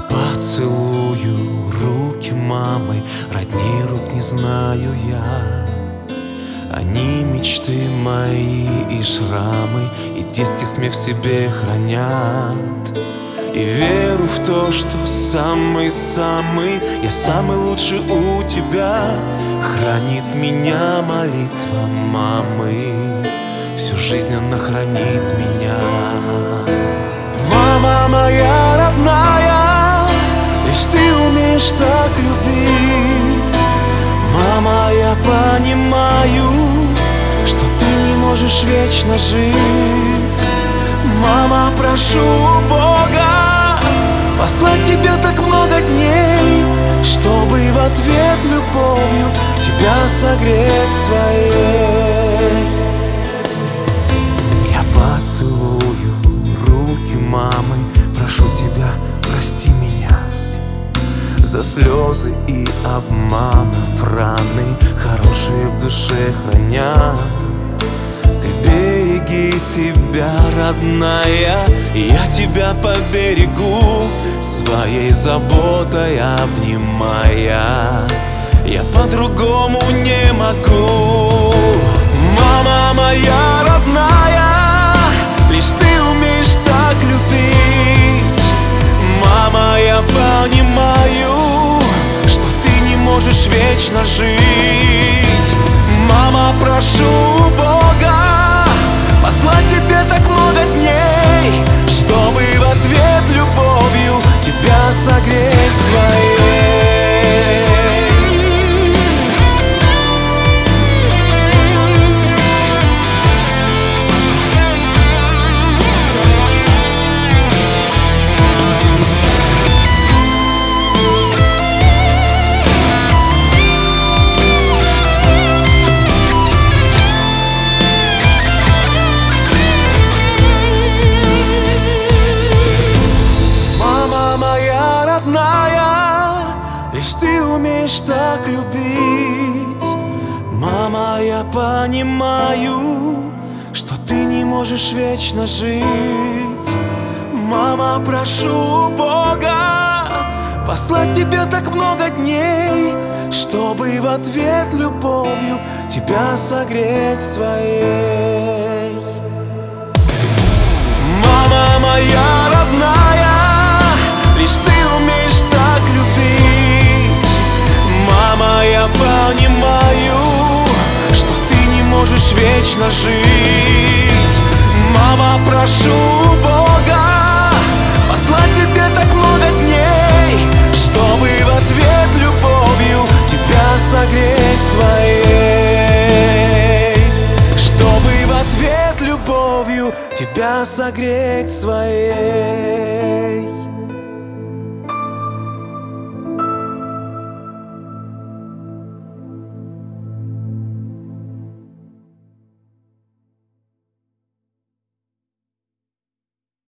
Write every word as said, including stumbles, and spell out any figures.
поцелую руки мамы, родней рук не знаю я. Они мечты мои и шрамы, и детский смех в себе хранят. И веру в то, что самый-самый, я самый лучший у тебя. Хранит меня молитва мамы, всю жизнь она хранит меня. Мама моя родная, лишь ты умеешь так любить. Мама, я понимаю, что ты не можешь вечно жить. Мама, прошу Бога послать тебе так много дней, чтобы в ответ любовью тебя согреть своей. Я поцелую руки мамы, прошу тебя, прости меня за слезы и обманов, раны хорошие в душе храня. Ты береги себя, родная, я тебя поберегу, своей заботой обнимая. Я по-другому не могу. Мама моя родная, лишь ты умеешь так любить. Мама, я понимаю, что ты не можешь вечно жить. Мама, прошу Бога послать тебе так много дней, чтобы в ответ любовью тебя согреть своей. Лишь ты умеешь так любить. Мама, я понимаю, что ты не можешь вечно жить. Мама, прошу Бога послать тебе так много дней, чтобы в ответ любовью тебя согреть своей. Мама моя родная, лишь ты умеешь так любить. Мама, я понимаю, что ты не можешь вечно жить. Мама, прошу Бога послать тебе так много дней, чтобы в ответ любовью тебя согреть своей. Чтобы в ответ любовью тебя согреть своей.